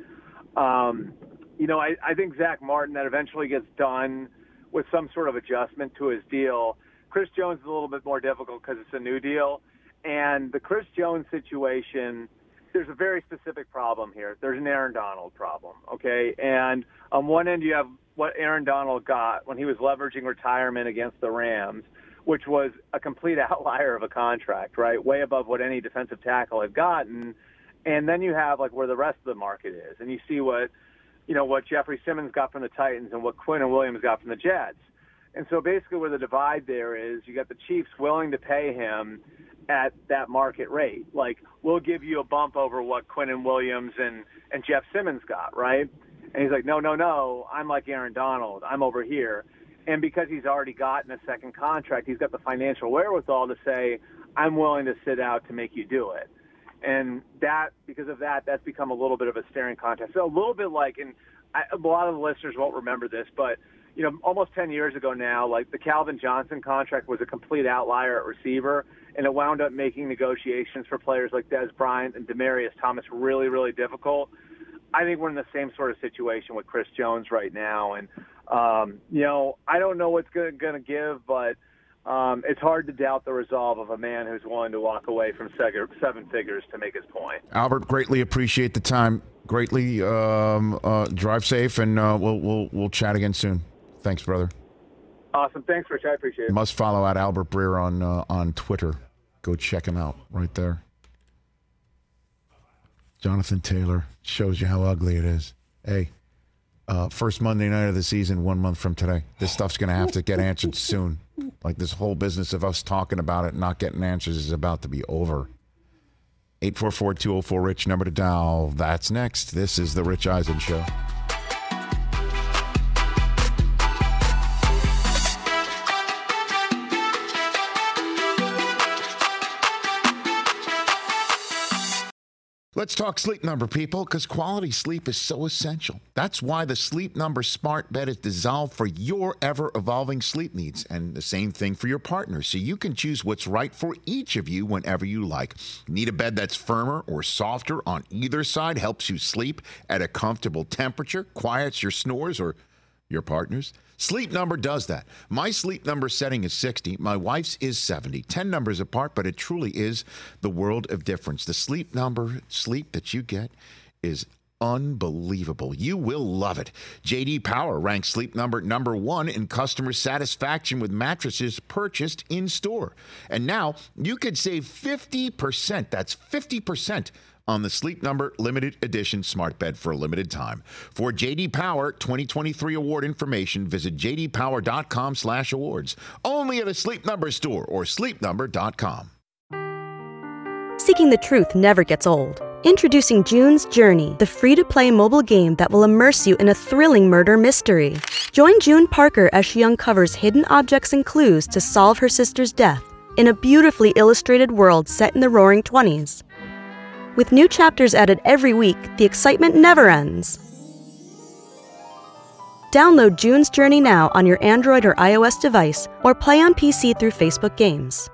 I think Zach Martin, that eventually gets done with some sort of adjustment to his deal. Chris Jones is a little bit more difficult because it's a new deal, and the Chris Jones situation, there's a very specific problem here. There's an Aaron Donald problem, okay? And on one end, you have what Aaron Donald got when he was leveraging retirement against the Rams, which was a complete outlier of a contract, right? Way above what any defensive tackle had gotten. And then you have where the rest of the market is, and you see what Jeffrey Simmons got from the Titans and what Quinn and Williams got from the Jets. And so basically where the divide there is, you got the Chiefs willing to pay him at that market rate. Like, we'll give you a bump over what Quinnen Williams and Jeff Simmons got, right? And he's like, no, I'm like Aaron Donald. I'm over here. And because he's already gotten a second contract, he's got the financial wherewithal to say, I'm willing to sit out to make you do it. And that, because of that, that's become a little bit of a staring contest. So a little bit like, and a lot of the listeners won't remember this, but, you know, almost 10 years ago now, like the Calvin Johnson contract was a complete outlier at receiver, and it wound up making negotiations for players like Dez Bryant and Demaryius Thomas really, really difficult. I think we're in the same sort of situation with Chris Jones right now. And, you know, I don't know what's going to give, but it's hard to doubt the resolve of a man who's willing to walk away from seven figures to make his point. Albert, greatly appreciate the time. Greatly drive safe, and we'll chat again soon. Thanks, brother. Awesome. Thanks, Rich. I appreciate it. Must follow out Albert Breer on Twitter. Go check him out right there. Jonathan Taylor shows you how ugly it is. Hey, first Monday night of the season, 1 month from today. This stuff's going to have to get answered soon. Like, this whole business of us talking about it and not getting answers is about to be over. 844-204-RICH, number to dial. That's next. This is The Rich Eisen Show. Let's talk Sleep Number, people, because quality sleep is so essential. That's why the Sleep Number smart bed is designed for your ever-evolving sleep needs, and the same thing for your partner, so you can choose what's right for each of you whenever you like. Need a bed that's firmer or softer on either side, helps you sleep at a comfortable temperature, quiets your snores or your partner's? Sleep Number does that. My Sleep Number setting is 60. My wife's is 70. 10 numbers apart, but it truly is the world of difference. The Sleep Number sleep that you get is unbelievable. You will love it. J.D. Power ranks Sleep Number #1 in customer satisfaction with mattresses purchased in store. And now you could save 50%. That's 50%. On the Sleep Number Limited Edition Smart Bed for a limited time. For J.D. Power 2023 award information, visit jdpower.com/awards. Only at a Sleep Number store or sleepnumber.com. Seeking the truth never gets old. Introducing June's Journey, the free-to-play mobile game that will immerse you in a thrilling murder mystery. Join June Parker as she uncovers hidden objects and clues to solve her sister's death in a beautifully illustrated world set in the Roaring '20s. With new chapters added every week, the excitement never ends. Download June's Journey now on your Android or iOS device, or play on PC through Facebook Games.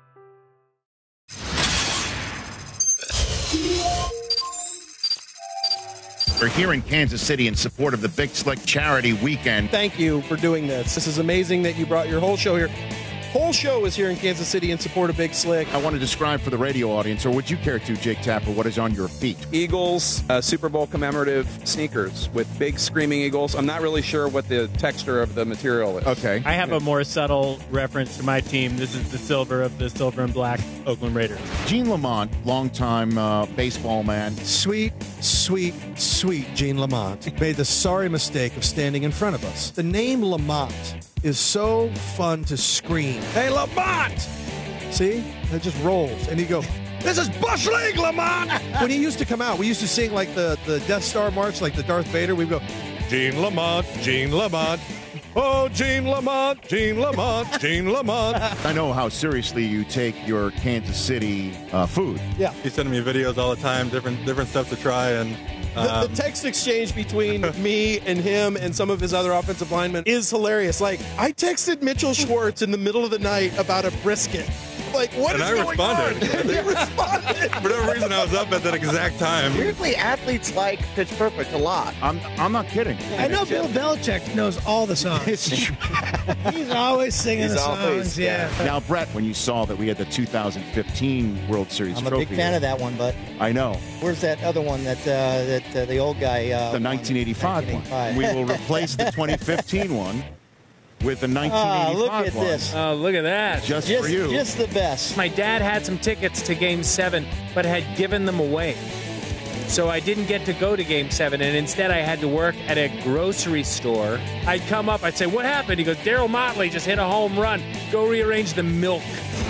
We're here in Kansas City in support of the Big Slick Charity Weekend. Thank you for doing this. This is amazing that you brought your whole show here. Whole show is here in Kansas City in support of Big Slick. I want to describe for the radio audience, or would you care to, Jake Tapper, what is on your feet? Eagles Super Bowl commemorative sneakers with big screaming eagles. I'm not really sure what the texture of the material is. Okay. I have a more subtle reference to my team. This is the silver of the silver and black Oakland Raiders. Gene Lamont, longtime baseball man. Sweet Gene Lamont made the sorry mistake of standing in front of us. The name Lamont is so fun to scream. Hey, Lamont! See? It just rolls. And you go, this is Bush League, Lamont! When he used to come out, we used to sing like the Death Star March, like the Darth Vader. We'd go, Gene Lamont, Gene Lamont. Oh, Gene Lamont, Gene Lamont, Gene Lamont. I know how seriously you take your Kansas City food. Yeah. He's sending me videos all the time, different stuff to try, and the text exchange between me and him and some of his other offensive linemen is hilarious. Like, I texted Mitchell Schwartz in the middle of the night about a brisket. Like, what is going on? He responded. For whatever reason, I was up at that exact time. Weirdly, athletes like Pitch Perfect a lot. I'm not kidding. I know Bill Belichick knows all the songs. He's always singing the songs. Yeah. Now, Brett, when you saw that we had the 2015 World Series I'm trophy, a big fan of that one, but I know. Where's that other one that the old guy? The 1985 one. We will replace the 2015 one with the 1985 look at one. this. Oh, look at that. Just for you. Just the best. My dad had some tickets to Game 7, but had given them away. So I didn't get to go to Game 7, and instead I had to work at a grocery store. I'd come up, I'd say, what happened? He goes, Daryl Motley just hit a home run. Go rearrange the milk.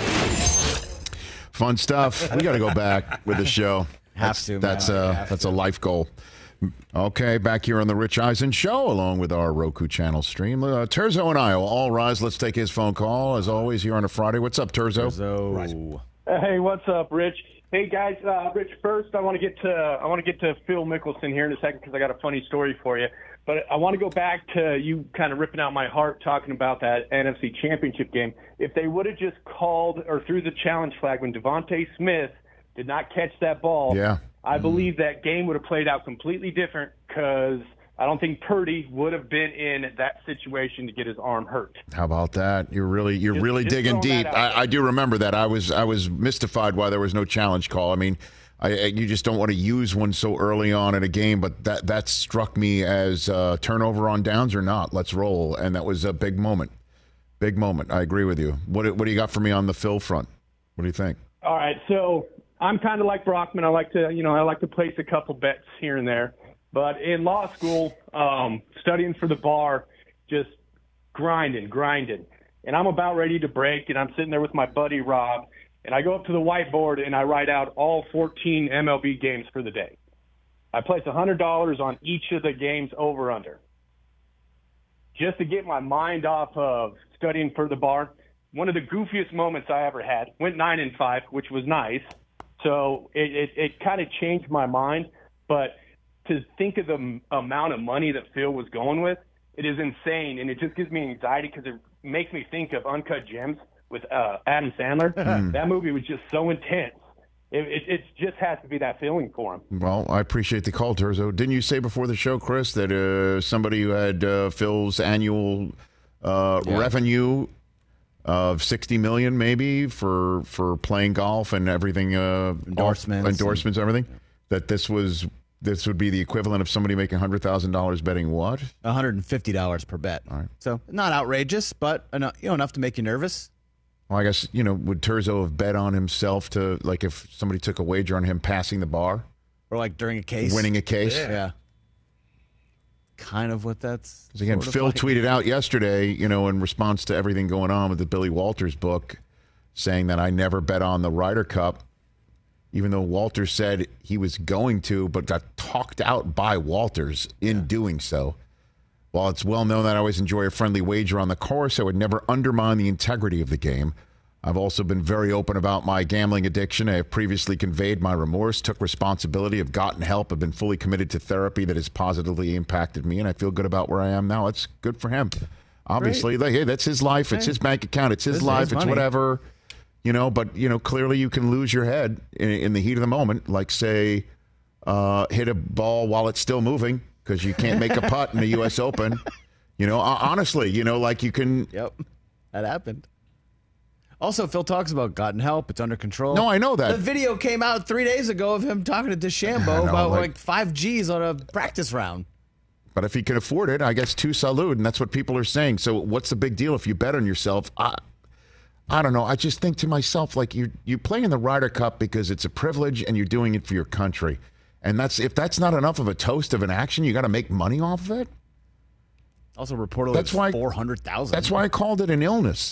Fun stuff. We got to go back with the show. That's a life goal. Okay, back here on the Rich Eisen Show, along with our Roku channel stream. Terzo and I will all rise. Let's take his phone call, as always, here on a Friday. What's up, Terzo? Hey, what's up, Rich? Hey, guys. Rich, first, I want to get to Phil Mickelson here in a second because I got a funny story for you. But I want to go back to you kind of ripping out my heart talking about that NFC Championship game. If they would have just called or threw the challenge flag when Devontae Smith did not catch that ball, I believe that game would have played out completely different because I don't think Purdy would have been in that situation to get his arm hurt. How about that? You're really digging deep. I do remember that. I was mystified why there was no challenge call. I mean, you just don't want to use one so early on in a game, but that struck me as turnover on downs or not. Let's roll, and that was a big moment. Big moment. I agree with you. What do you got for me on the Phil front? What do you think? All right, so I'm kind of like Brockman. I like to place a couple bets here and there. But in law school, studying for the bar, just grinding. And I'm about ready to break, and I'm sitting there with my buddy Rob, and I go up to the whiteboard, and I write out all 14 MLB games for the day. I place $100 on each of the games over-under. Just to get my mind off of studying for the bar, one of the goofiest moments I ever had, went 9-5, which was nice. So it kind of changed my mind, but to think of the amount of money that Phil was going with, it is insane, and it just gives me anxiety because it makes me think of Uncut Gems with Adam Sandler. That movie was just so intense. It just has to be that feeling for him. Well, I appreciate the call, Terzo. Didn't you say before the show, Chris, that somebody who had Phil's annual revenue of $60 million maybe for playing golf and everything, endorsements, everything, that this would be the equivalent of somebody making $100,000 betting what? $150 per bet. All right. So not outrageous, but enough to make you nervous. Well, I guess, would Terzo have bet on himself to, like, if somebody took a wager on him passing the bar? Or like during a case? Winning a case? Yeah. Kind of what that's. Because again, Phil tweeted out yesterday, in response to everything going on with the Billy Walters book, saying that I never bet on the Ryder Cup, even though Walters said he was going to, but got talked out by Walters in doing so. While it's well known that I always enjoy a friendly wager on the course, I would never undermine the integrity of the game. I've also been very open about my gambling addiction. I have previously conveyed my remorse, took responsibility, have gotten help, have been fully committed to therapy that has positively impacted me, and I feel good about where I am now. It's good for him. Obviously, hey, that's his life. It's his bank account. It's his life. It's whatever. But clearly you can lose your head in the heat of the moment, like, say, hit a ball while it's still moving because you can't make a putt in the U.S. Open. Honestly, like you can. Yep, that happened. Also, Phil talks about gotten help. It's under control. No, I know that. The video came out 3 days ago of him talking to DeChambeau about like 5 G's on a practice round. But if he can afford it, I guess tu salud, and that's what people are saying. So what's the big deal if you bet on yourself? I don't know. I just think to myself, like, you play in the Ryder Cup because it's a privilege and you're doing it for your country. And if that's not enough of a toast of an action, you got to make money off of it? Also reportedly that's why 400,000. That's why I called it an illness.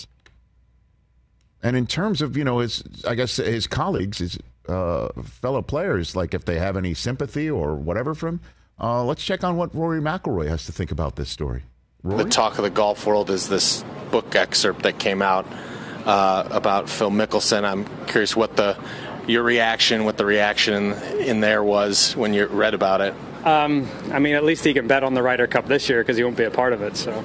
And in terms of, his colleagues, his fellow players, like if they have any sympathy or whatever from him, let's check on what Rory McIlroy has to think about this story. Rory? The talk of the golf world is this book excerpt that came out about Phil Mickelson. I'm curious what the reaction in there was when you read about it. At least he can bet on the Ryder Cup this year because he won't be a part of it. So.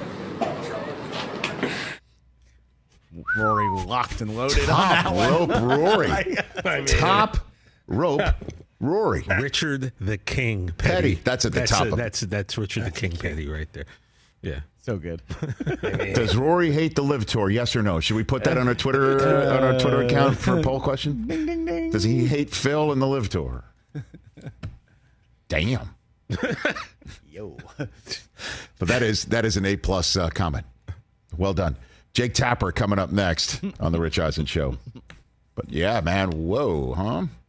Rory locked and loaded Top on that rope one. Rory. Top rope Rory. Richard the King Petty. That's at the top. That's Richard the King Petty right there. Yeah. So good. Does Rory hate the Live Tour? Yes or no? Should we put that on our Twitter account for a poll question? Ding, ding, ding. Does he hate Phil and the Live Tour? Damn. Yo. But that is an A+ comment. Well done. Jake Tapper coming up next on the Rich Eisen Show. But yeah, man, whoa, huh?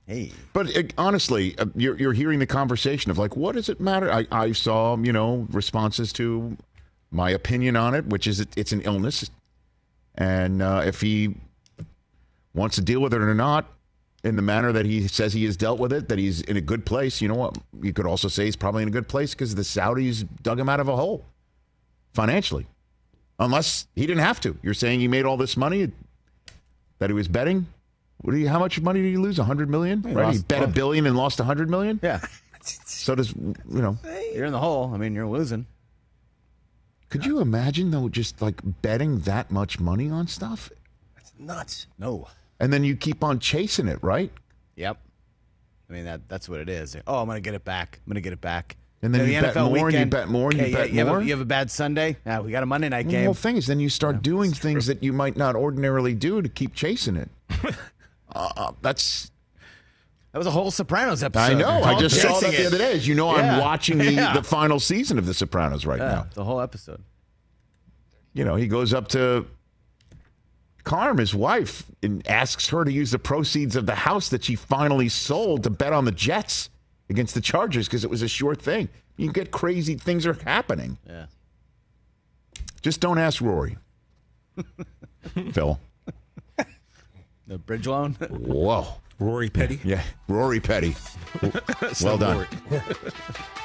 Hey. But honestly, you're hearing the conversation of like, what does it matter? I saw, responses to my opinion on it, which is it's an illness. And if he wants to deal with it or not in the manner that he says he has dealt with it, that he's in a good place, you know what? You could also say he's probably in a good place because the Saudis dug him out of a hole financially. Unless he didn't have to. You're saying he made all this money that he was betting? How much money did he lose? $100 million? Right? He bet $1 billion and lost $100 million? Yeah. So does, You're in the hole. I mean, you're losing. Could you imagine, though, just like betting that much money on stuff? That's nuts. No. And then you keep on chasing it, right? Yep. I mean, that's what it is. Oh, I'm going to get it back. I'm going to get it back. And then you bet more, and you bet more, and you bet more. You have a bad Sunday? Yeah, we got a Monday night game. The whole thing is then you start doing things that you might not ordinarily do to keep chasing it. That was a whole Sopranos episode. I know. I just saw that it. the other day. As you know, I'm watching the final season of The Sopranos right now. The whole episode. He goes up to Carm, his wife, and asks her to use the proceeds of the house that she finally sold to bet on the Jets against the Chargers because it was a sure thing. You can get crazy things are happening. Yeah. Just don't ask Rory. Phil. The bridge loan? Whoa. Rory Petty? Yeah, Rory Petty. Well done.